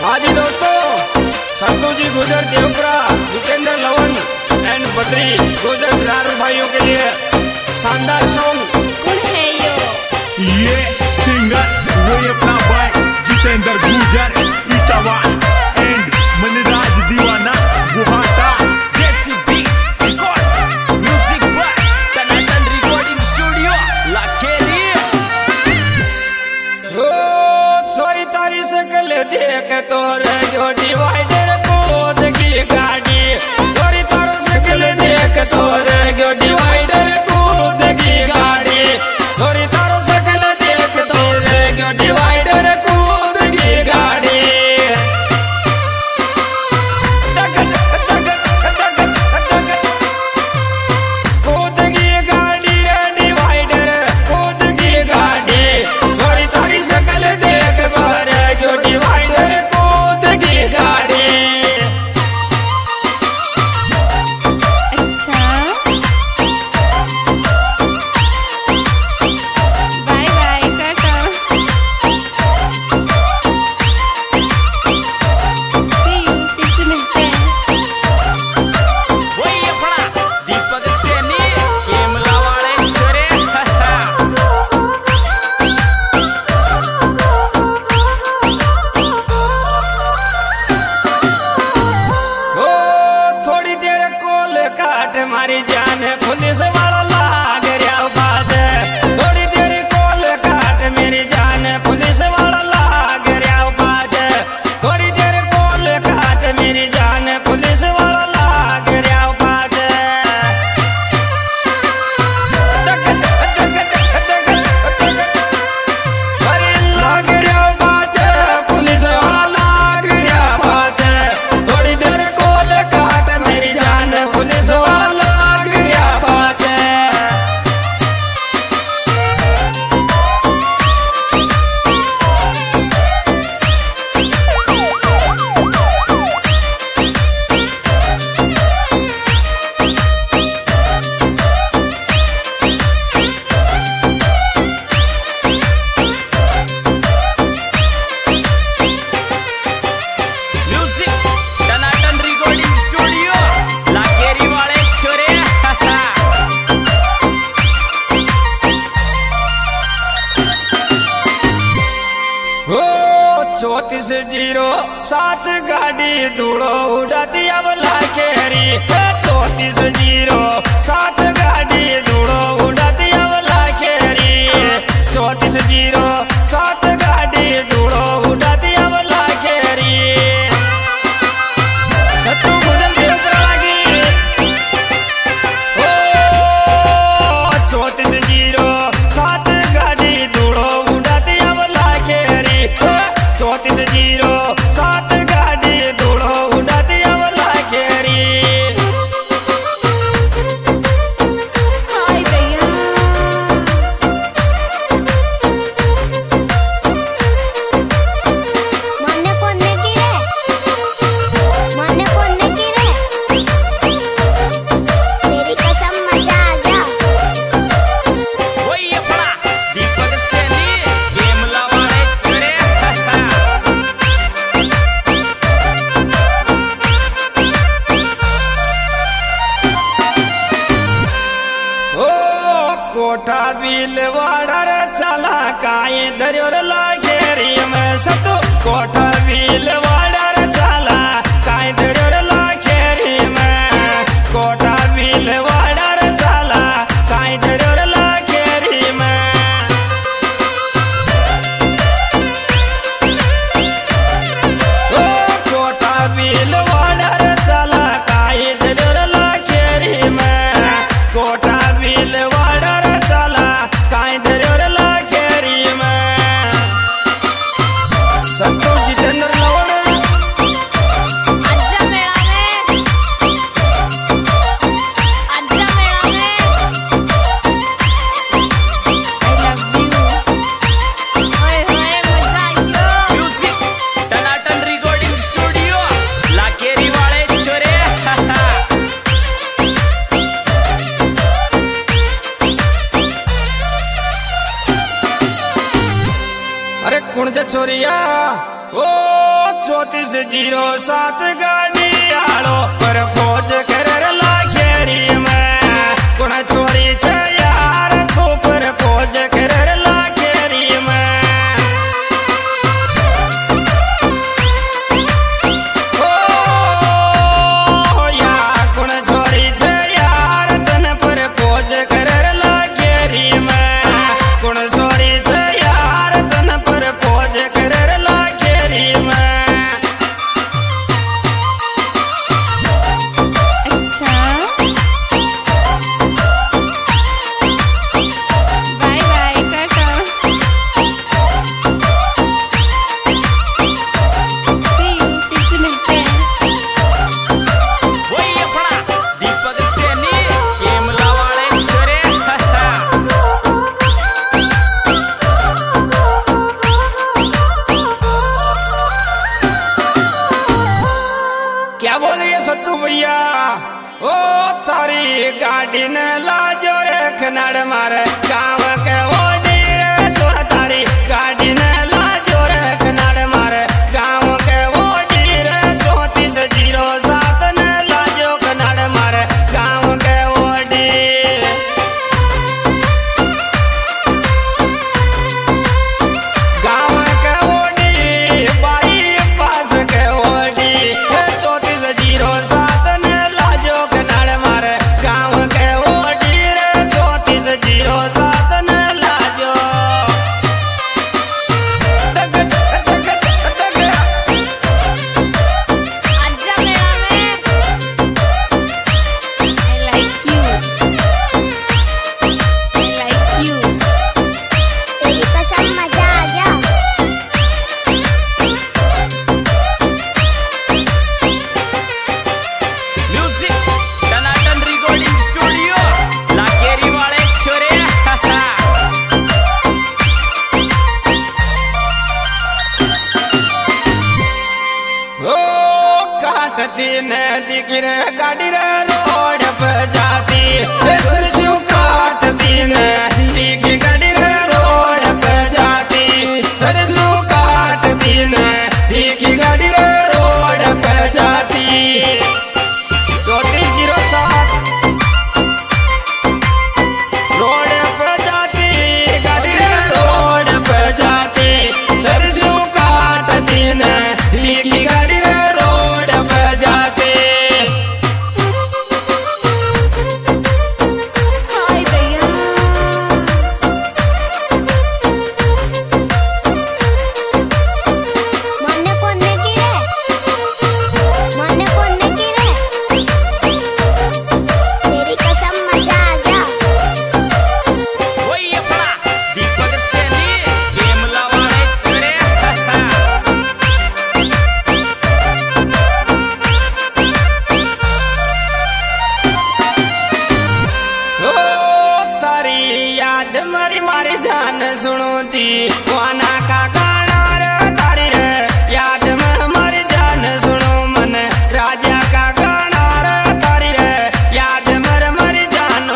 हाँ जी दोस्तों, Santu ji Gujar Devpura, Jitendra Lavan and Badri Gujar driver भाइयों के लिए शानदार सॉन्ग। कौन है ये सिंगर वही अपना भाई जितेंद्र गुजर Etawah and Manraj Deewana Guhata JCB record music by Tanatan recording studio Lakheri. सोई तारी सकल देख तोरे जो डिवाइडर कूद की गाड़ी, सोई तारी सकल देख तोरे जो डिवाइडर कूद की गाड़ी, सोई तारी सकल देख तोरे जो डिवाइडर कूद की गाड़ी। कूद की गाड़ी रे डिवाइडर कूद की गाड़ी, सोई तारी सकल देख बारे जो डिवाइडर कूद की गाड़ी। अच्छा, bye bye tata. See you, फिर से मिलते हैं। वही अपना दीपक सैनी केमला वाले छोरे। ओ थोड़ी देर कोल काट मारी जान पुलिस वाला लाग रहा बात, थोड़ी देर कोल काट मेरी जान पुलिस वाला लाग रहा बात, थोड़ी देर कोल काट मेरी जान पुलिस वाला लाग रहा बात। अरे लाग रहा बात पुलिस वाला लाग रहा बात, थोड़ी देर कोल काट मेरी जान पुलिस वाला लाग रहा बात। म्यूजिक टनाटन रिकॉर्डिंग स्टूडियो लाखेरी वाले छोरे। ओ 3407 गाड़ी धूड़ो उड़ाती अब लाखेरी, 3407 गाड़ी धूड़ो उड़ाती अब लाखेरी, 3407 गाड़ी धूड़ो उड़ाती अब लाखेरी। सत्तू गुजर देवपुरा की ओ 3407 गाड़ी धूड़ो उड़ाती अब लाखेरी, 3407 गाड़ी धूड़ो उड़ाती अब लाखेरी। हाय भैया। 3407 गाड़ी आलो पर खोज कर लाखेरी में कुण चोरी छे यार तू पर खोज कर लाखेरी में ओ या कुण चोरी छे यार तन पर खोज कर लाखेरी में कुण चोरी छे यार तन पर खोज कर लाखेरी में अच्छा bye bye tata see you फिर से मिलते हैं वही अपना दीपक सैनी केमला वाले छोरे क्या बोल रही है सत्तू भैया ओ तारी गाड़ी ने लाजो रे खनाड़ मारे गाँव के ओडी रे छोर तारी गाड़ी ने लाजो रे खनाड़ मारे गाँव के ओडी रे 3407 ने लाजो खनाड़ मारे गाँव के ओडी गाँव के ओडी बाई पास के ओडी 3407 ने लाजो कनाड़ मारे गाँव के ओडी रे 3407 ने लाजो तक तक तक तक आजा मेरा है आई लाइक यू तेरी पसंद मजा आ गया म्यूजिक टनाटन रिकॉर्डिंग स्टूडियो लाखेरी वाले छोरे ओ काटती ने दिखरे गाड़ी रे रोड पे जाती सरसों काटती ने दिखी गाड़ी रे रोड पे जाती सरसों काटती ने दिखी गाड़ी रे रोड पे जाती 3407 रोड पे जाती गाड़ी रे रोड पे जाती सरसों काटती ने लिखी गाड़ी रे रोड पे जाती हाय भैया मन्ने कोन्ने की रे तेरी कसम मजा आ गया वही अपना दीपक सैनी केमला वाले छोरे ओ तारी याद मारी मारी जान सुनो ती वाना का गाना रे तारी रे याद में हमारी जान सुनो मन राजा का गाना रे तारी रे याद में हमारी जानो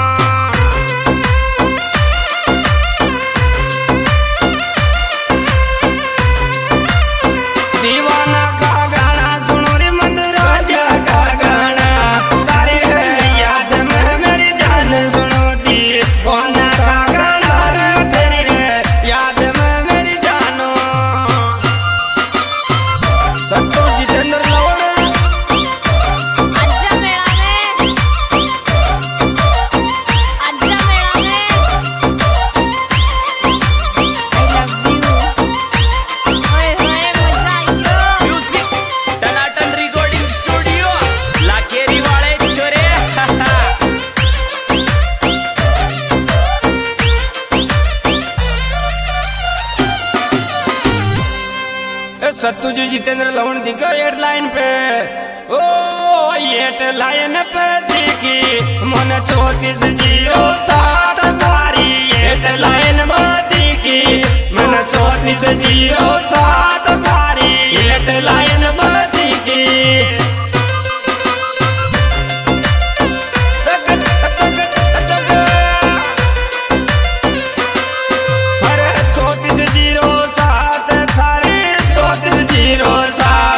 दीवाना का गाना सुनो रे मन राजा का गाना तारी रे याद में मेरी जान सुनो दीवाना का गाना रे तेरी रे याद में मेरी जानो सत्तू जितेंद्र लवण आजा मेरा है आई लव यू ओए होए मजा आ गया म्यूजिक टनाटन रिकॉर्डिंग स्टूडियो लाखेरी वाले छोरे सत्तू जी जितेंद्र लवण दिखा एट लाइन पे ओ एट लाइन पे दिखी मन 3407 तारी एट लाइन में दिखी मन 3407 तारी एट लाइन में दिखी तक तक तक तक अरे 3407 थारी 3407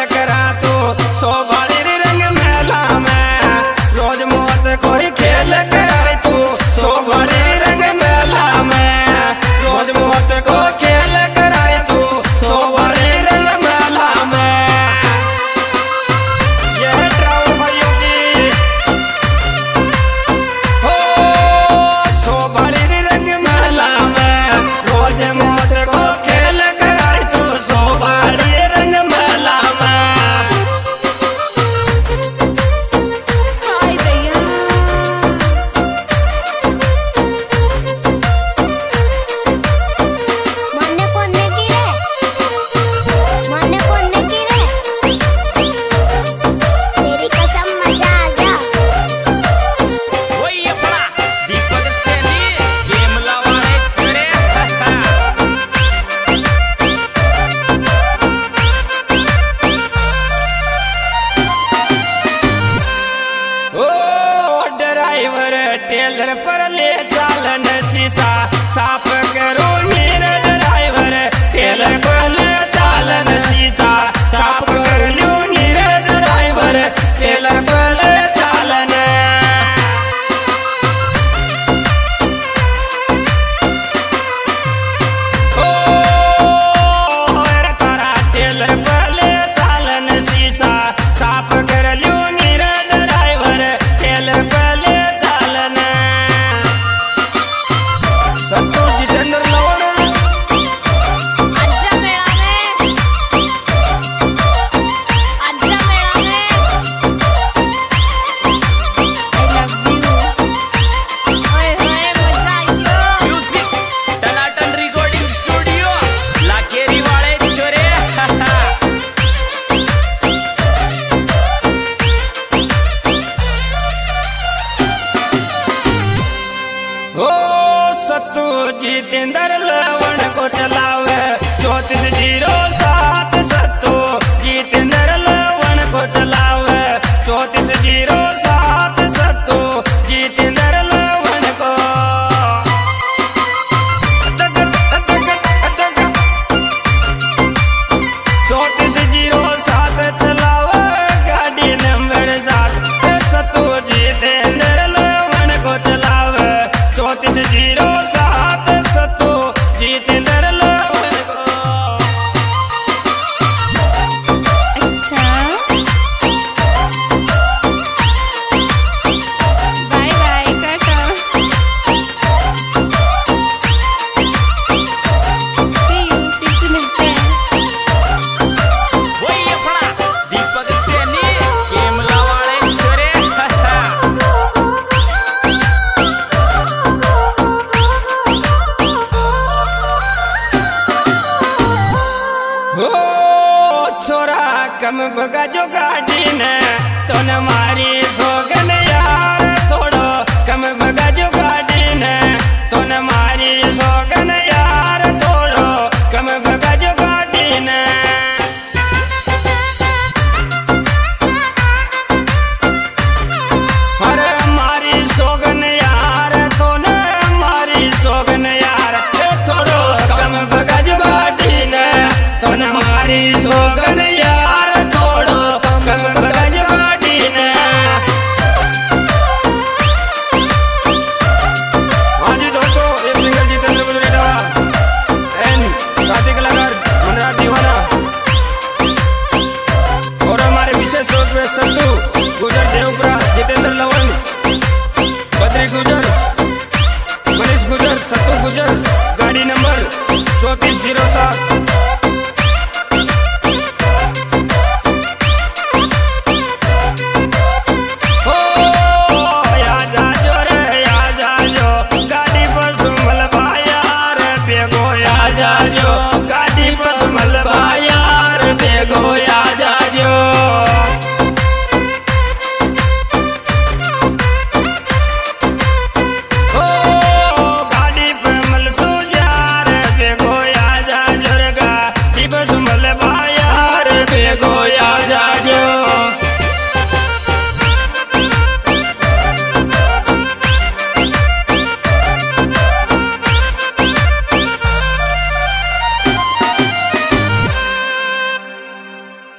करा तू सोबाड़ी रंग मेला में रोज मौत कोई खेल करा तू सोबाड़ी रंग मेला में रोज मौत को खेल करा तू सोबाड़ी रंग मेला में। यह ड्राउन भाइयों की हो सोबाड़ी रंग मेला में रोज मौत को खेल करा तू सोबाड़ी रंग मेला में। हाय भैया मान्य कोण की रे मान्य कोण की रे तेरी कसम मजा आ गया। वही अपना दीपक सैनी गेम लावाड़े चढ़े ओ ड्राइवर टेलर पर ले चालन शीशा साफ करो मेरा ड्राइवर टेलर पर ले चालन शीशा साफ कर लो मेरा ड्राइवर टेलर पर ले चालन। ओ तारा टेलर पर ले चालन शीशा साफ कर लो मेरा ड्राइवर टेलर पर ले चालन। सत्तू जितेंद्र लवण आजा मेळा में आजा मेळा में I love you ओए होए मजा आइयो म्यूजिक टनाटन रिकॉर्डिंग स्टूडियो लाकेरी वाले छोरे ओ सत्तू जितेंद्र लवण को चलावे 3407 सत्तू जितेंद्र लवण को चलावे 3407 सत्तू जितेंद्र लवण को। 3407 चलावे गाड़ी नंबर 7 सत्तू जितेंद्र लवण को चलावे 3407 सत्तू जितेंद्र लवण को। अच्छा bye bye tata see you फिर से मिलते हैं। वही अपना दीपक सैनी गेम लावाड़े छोरे ओ छोरा कम भगा जो गाड़ी ने तो न मारी सोगन यार थोड़ो कम भगा जो गाड़ी ने तो न मारी सोगन यार थोड़ो कम भगा जो गाड़ी ने। अरे मारी सोगन यार तो न मारी सोगन यार थोड़ो कम भगा जो गाड़ी ने तो न मारी सोगन यार थोड़ो कम भगा जो गाड़ी ने। हाँ जी दोस्तों ये सिंगर जितेंद्र गुजरेटा एंड साथी कलाकार मनराज दीवाना और हमारे विशेष तौर पे सत्तू गुजर देवपुरा जितेंद्र लवण बद्री गुजर मनीष गुजर सत्तू गुजर गाड़ी नंबर 3407